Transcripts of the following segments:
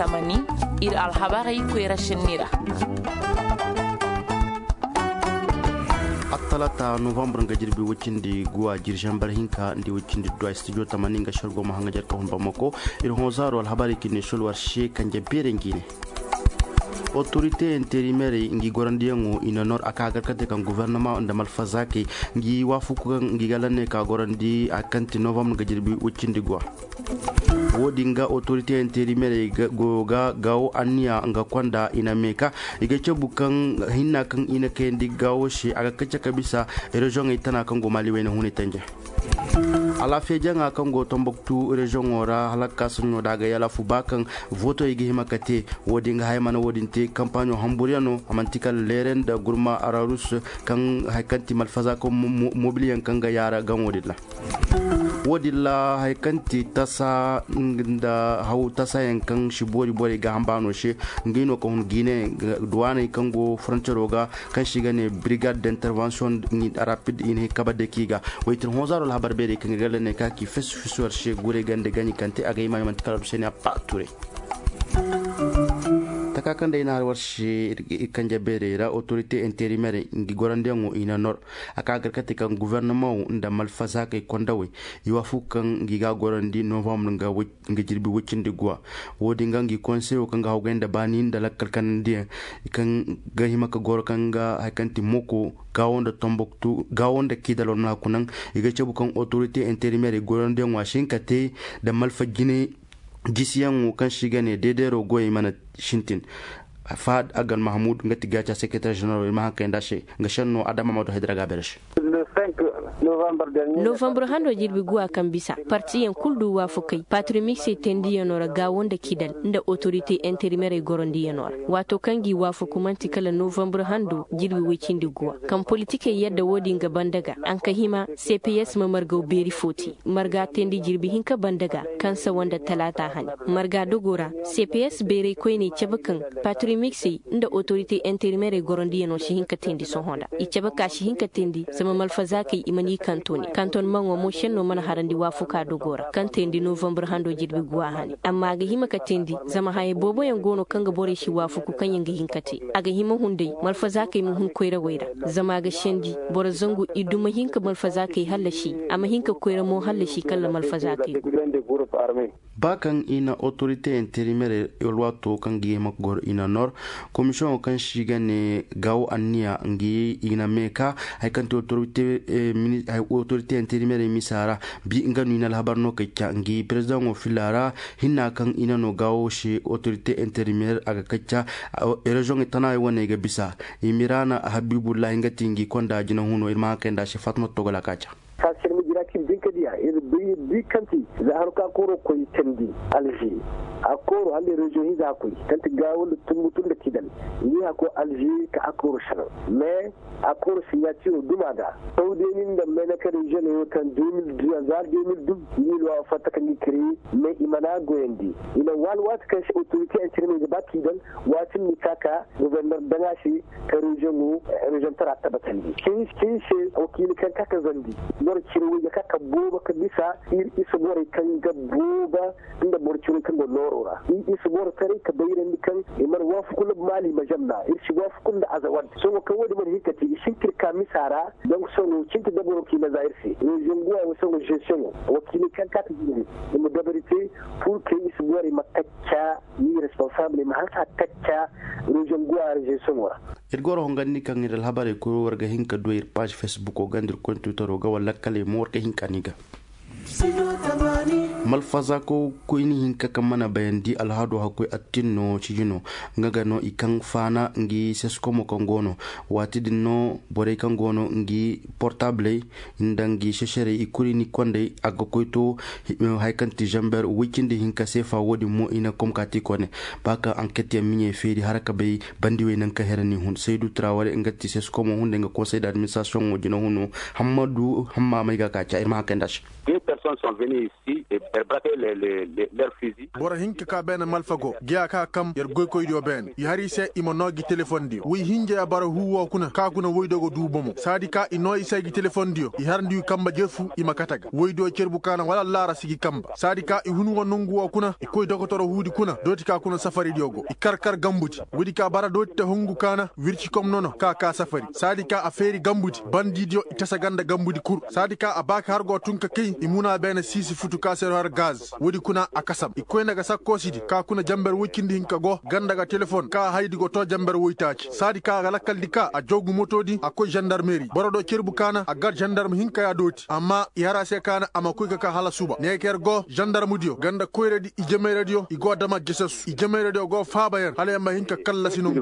tamani ir alhabari kwera shenira. Talata November nga jirbi wicindi guwa jirjambar hinka ndi wicindi dua studio tamani nga shargo mahanga jarka hon Bamako ir honzaro al habari kini shulwar she kanje bere ngine. Autorité intérimaire ngi gorandiyango ina nor aka garkate kan gouvernement nda malfazake ngi wafuku ngi galane ka gorandi akanti November nga jirbi wicindi guwa. Wodi nga autorité intérimaire ga gawo ania nga kwanda ina meka iga bukan hinna kan ina kendi gawo shi aga kacha kabisa region itana kan go mali wena huni tanje ala fejanga kan go Tombouctou region ora halaka sunno daga yala fubakan voto igi himakate wodi nga haymana wodinte campagne hamburiano amantikal leren da gurma ararus kan haykanti malfaza ko mobiliyan kan ga yara gamodilla wodilla haikanti tasa da hau tasa yankan shi bori ga hambano shi ngino ko gine duwane kango frontier kan shiga ne brigade d'intervention ni rapide in kabade kiga waitin hozaro la habar bere kan galane ka ki fesuwar shi gure gande gani kante aga imam mantikala sene pature takakan da ina harwar shi kan jabere ra autorité intérimaire ngi gorandengo ina nor aka garkati kan gouvernement nda malfasa kai kondawe yiwafu kan ngi ga gorandi novembre nga jirbi wicindi gwa wodi ngi conseil kan ga hawgenda bani nda lakkal kan dia kan ga himaka gor kan ga hakanti moko gawonda Tombouctou gawonda kidalo na kunan iga cebu kan autorité intérimaire gorandengo ashinkate da malfa gine gisiyan kan shiga ne daidai rogoyi mana shintin fad agan mahmud ngati gacha secrétaire général ma kan dashe ngashanno adama madu hadraga bersh November hando jirbi guwa kan bisa parti en kuldu wa fukai patrimixi tendi yanora gawonda kidal nda autorité intérimaire gorondi yanora wato kangi wa fukumanti kala November hando jirbi wicindi guwa kan politique yadda wodi nga bandaga an kahima CPS mamargo beri foti marga tendi jirbi hinka bandaga kansa wanda talata hani marga dogora CPS beri koyni chabakan patrimixi nda autorité intérimaire gorondi yano shi hinka tendi son honda ichabaka shi hinka tendi sama malfazaki imani kanton mango mo shenno mana harandi wafuka dogora kantendi November hando jirbi guwa hani amma ga hima katendi zama haye bobo yan gono kanga bore shi wafuku kan yanga hinkate aga hima hunde malfaza kai mun hun koira waira zama ga shendi bora zangu iduma hinka malfaza kai hallashi amma hinka koira mo hallashi kala malfaza kai bakan ina autorité intérimaire yolwato kan gi makgor ina nor commission kan shiga ne gawo anniya ngi ina meka haikanto autorité intérimaire misara bi nganu ina labar no kacca ngi president o filara hinna kan ina no gawo shi autorité intérimaire aga kacca region itana wona ga bisa imirana habibullah ngati ngi konda jina huno irma kenda shi fatma togola kacca fashion mijira kin dinkadiya bi kanti za haruka koro koy tendi alji akoro hande region hiza koy kanti gawol tumutun da kidan ni hako alji ka akoro shana mais akoro signature dumaga saudeni da mena ka region yo kan 2012 ni lo fata kan ni kri mais imana goyendi ina walwat kan shi autorité intérimaire ba kidan watin ni kaka gouverneur dangashi ka region tara tabatandi kin shi wakili kan kaka zandi borciro ya kaka boba ka bisa isa bore kan ga boba inda borciro kan go lorora isa bore kare ka bayran kan imar wafu kullu mali majamna ishi wafu kullu azawad so ka wodi man hikati shin kirka misara don so cinta da boroki na zairsi region guwa wasu go gestion wakili kan kaka gidi mu dabarite pour que isa bore makacca ni responsable ma halka takka region guwa gestion wara irgoro hongani kan iral habare ko warga hinka doir page Facebook o gandir ko Twitter o ga wala kale mo warga hinka niga malfaza ko ini hinka kamana bayandi alhado hakoi attinno cijino ngagano ikan fana ngi seskomo kongono watidinno bore kangono ngi portable indangi sheshere ikuri ni konde agokoito haykanti jamber wikindi hinka sefa wodi mo ina komkati kone baka enquête ya minye feri haraka bay bandiwe nan ka herani hun Seydou Traoré ngati seskomo hunde nga conseil d'administration wodino hunu Hamadou Hamma Maiga kacha irma kandash. Deux personnes sont venues ici et braquer leurs fusils. Bora hinka ka ben malfago giya ka kam yer goy koy dio ben yari se imonogi telephone dio wi hinje ya bara huwo kuna ka kuna woydogo dubomo sadika ino isay gi telephone dio i harndi kamba jefu imakataga woydo cerbu kana wala lara sigi kamba sadika i hunu wonungu wo kuna i koy dokotoro hudi kuna doti ka kuna safari diogo i karkar gambuti wodi ka bara doti te hongu kana wirci kom nono ka safari sadika aferi gambuti bandidio i tasa ganda gambudi kur sadika abaka hargo tunka kay i muna bena sisi futu ka sero har gaz wodi kuna akasam i koy naga sakko sidi ka kuna jamber wikindi hinka go ganda ga telephone ka haydi go to jamber woytaci sadika galakal dika a jogu motodi akoy gendarmerie borodo cerbu kana a gar gendarme hinka ya doti amma yara se kana ama kuy ka hala suba ne ker go gendarme dio ganda koyredi i jeme radio i go dama geses i jeme radio go fabayer hala ma hinka kala sinu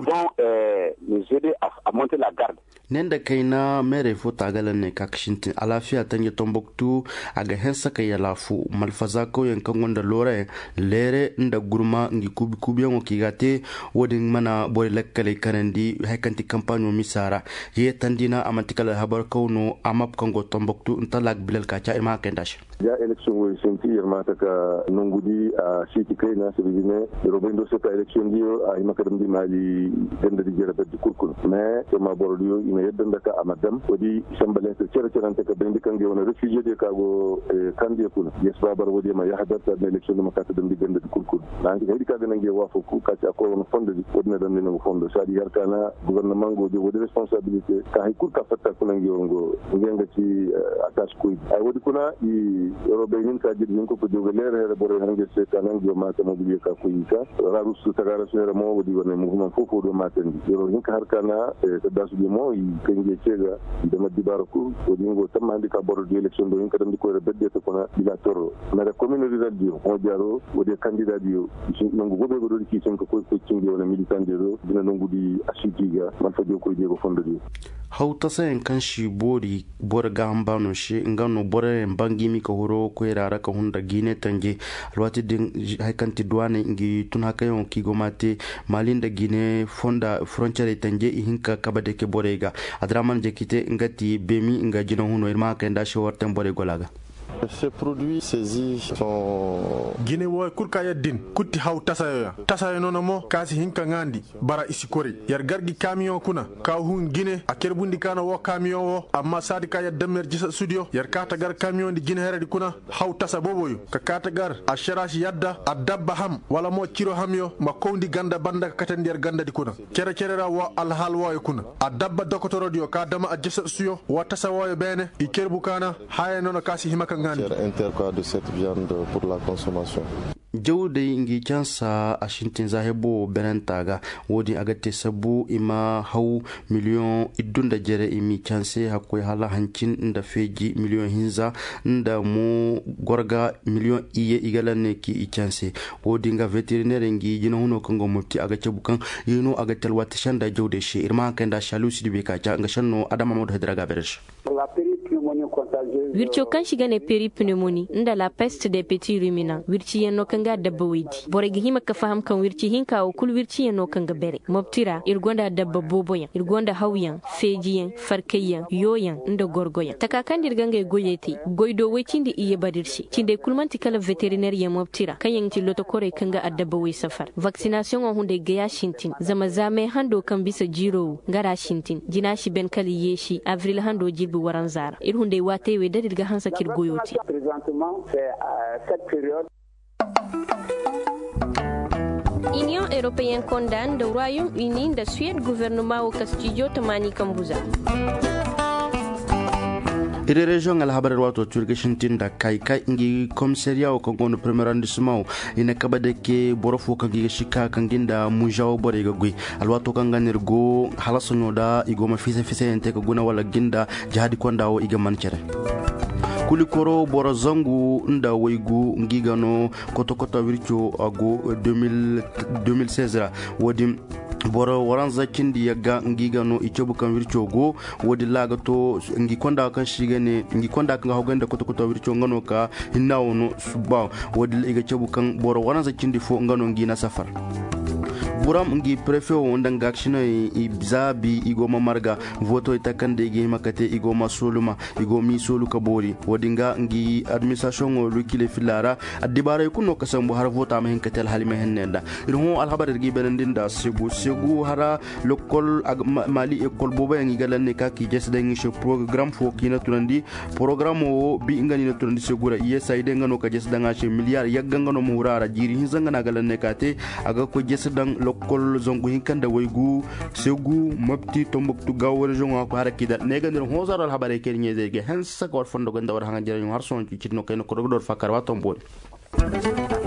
nous aider à monter la garde. Nenda kaina mere fota galan ne kakshintin alafiya tanje Tombouctou aga hensa kay lafu malfazako yankan wanda lore lere nda gurma ngi kubi ngo kigate wodin mana boy lekkale kanandi haykanti campagne misara ye tandina amantikala habar kawno amap kango Tombouctou ntalak bilal kacha ima kendash ya election wo senti yermata ka nongudi a siti kaina sebine robendo seta election dio a imakadam di mali dende di jera beddi kurkul mais ma bordio ina yedda ka amadam wodi sambalen se cerante ka bendi kange wona réfugié de kago kande kuna yes babar wodi ma yahdata na election ma kata dende dende kurkul nangi hedi ka ganange wafo ku ka ta ko wona fonde di wodi na dende no fondo sadi yarkana gouvernement go de wodi responsabilité ka hay kur ka fatta kuna ngongo ngenga ci attache ku ay wodi kuna i European ka jidin ko jogo lere bore hange se kanan go mata mo biye ka kuyika raru su tagara sere mo wodi wona mouvement fofo do maten yoro hinka harkana dasu bi mo yi kenge cega de maddi baraku wodi ngo tamandi ka boro di election do hinka dam di ko bedde to kona ila toro na da commune rural dio o jaro wodi candidat dio nongo gobe go do ki sen ko cingi wona militant dio dina nongo di asitiga man fa joko jego fondo dio hauta sayan kan shi bori borga ambano shi ngano bore mbangi mi ko horo ko rara ka hunda gine tanje alwati din haykanti duane ngi tun hakayon ki gomate malinda gine fonda frontiere tanje hinka kabade ke borega adraman je kite ngati bemi nga jino huno irma ka nda shawar tan bore golaga. Ces produits saisis sont Guinée wo kurka yaddin kutti haw tasayo nono mo kasi hinka ngandi bara isikori yar gargi camion kuna ka hun Guinée a kerbundi kana wo camion wo amma sadi ka yaddamer jisa studio yar kata gar camion di Guinée heradi kuna haw tasa boboyo ka kata gar a sharashi yadda a dabba ham wala mo ciro hamyo ma kondi ganda banda ka katandi yar ganda di kuna kere wo alhal wo kuna a dabba dokotoro dio ka dama a jisa studio wa tasa wo bene i kerbu kana haye nono kasi himaka interquart de cette viande pour la consommation. Jawde ngi chansa a shintin zahebo benantaga wodi agate sabu ima haw million idunda jere imi chanse hakoy hala hancin nda feji million hinza nda mo gorga million iye igalane ki i chanse wodi nga vétérinaire ngi jino huno kongo mufti aga cebukan yino aga telwat shanda jawde she irma kanda shalu sidibe ka nga shanno adama mod hadraga beresh wircho kan shiga ne pneumonie nda la peste des petits ruminants wirchi yeno kanga dabba widi boregi hima ka faham kan wirchi hinka o kul wirchi yeno kanga bere mobtira irgonda dabba boboyan irgonda hawyan fejiyan farkayan yoyan nda gorgoyan takakan dirganga goyeti goydo wecindi iye badirshi cinde kulmanti kala vétérinaire ya mobtira kayan ti loto kore kanga adabba we safar vaccination on hunde gaya shintin zame hando kan bisa jiro ngara shintin jinashi ben kali yeshi avril hando jibi waranzara ir hunde wate we dadirga hansa kir goyoti présentement c'est cette période. Union européenne condamne le Royaume-Uni de Suède gouvernement au Castillo Tamani Kambuza. ire region al habar wato turgishin tinda kai ingi komisariya o kongo premier arrondissement ina kabade ke borofo kan gi shika kan ginda mujawo bore ga gui alwato kan ganir go halasonyo da igoma fise ente ko guna wala ginda jihadi kondawo iga mancere kulikoro borazangu nda waigu ngigano koto wircho ago 2016 wodi boro waranza kindi yaga ngigano ichobu kan wircho go wodi lagato ngi konda kan shigene ngi konda kan hoganda koto wircho ngano ka hinnawono suba wodi iga chobu kan boro waranza kindi fo ngano ngi na safar buram ngi prefet wonda ngakshina ibzabi igoma marga voto itakande igi makate igoma soluma igomi solu kabori wodinga ngi administration o lukile filara adibara kuno kasambu har vota ma henkatel halima hennenda irho al habar gi benendinda segu hara lokol mali ekol boba ngi galanne ka ki jesda ngi program fo kina tunandi program o bi ngani na tunandi segura iya saide ngano ka jesda ngache miliyar yagga ngano mo hurara jiri hinzanga na galanne kate aga ko jesda lokol zongu hinkanda waygu segu mabti tombuktu gawar jonga ko hara kida nega ndir hozar al habare ker nyeze ge hansa ko fondo ganda war hanga jere har son ci no kay no ko dor fakar wa tombol